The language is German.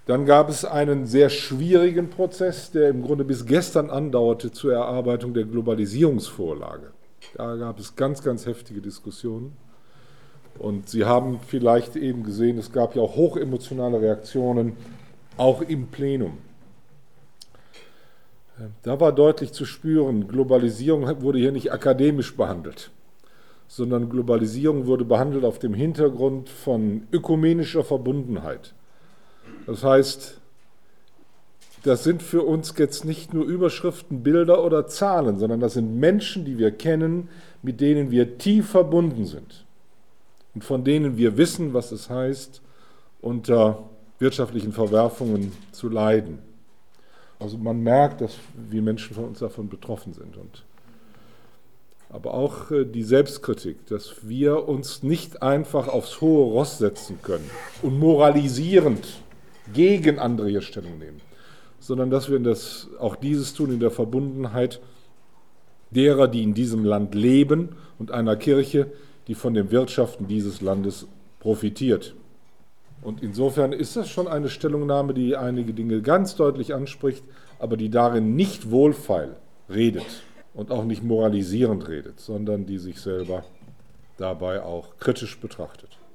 Dann gab es einen sehr schwierigen Prozess, der im Grunde bis gestern andauerte, zur Erarbeitung der Globalisierungsvorlage. Da gab es ganz, ganz heftige Diskussionen. Und Sie haben vielleicht eben gesehen, es gab ja auch hochemotionale Reaktionen, auch im Plenum. Da war deutlich zu spüren, Globalisierung wurde hier nicht akademisch behandelt, sondern Globalisierung wurde behandelt auf dem Hintergrund von ökumenischer Verbundenheit. Das heißt, das sind für uns jetzt nicht nur Überschriften, Bilder oder Zahlen, sondern das sind Menschen, die wir kennen, mit denen wir tief verbunden sind und von denen wir wissen, was es heißt, unter wirtschaftlichen Verwerfungen zu leiden. Also man merkt, dass wir Menschen von uns davon betroffen sind. Aber auch die Selbstkritik, dass wir uns nicht einfach aufs hohe Ross setzen können und moralisierend gegen andere hier Stellung nehmen, sondern dass wir auch dieses tun in der Verbundenheit derer, die in diesem Land leben und einer Kirche, die von den Wirtschaften dieses Landes profitiert. Und insofern ist das schon eine Stellungnahme, die einige Dinge ganz deutlich anspricht, aber die darin nicht wohlfeil redet und auch nicht moralisierend redet, sondern die sich selber dabei auch kritisch betrachtet.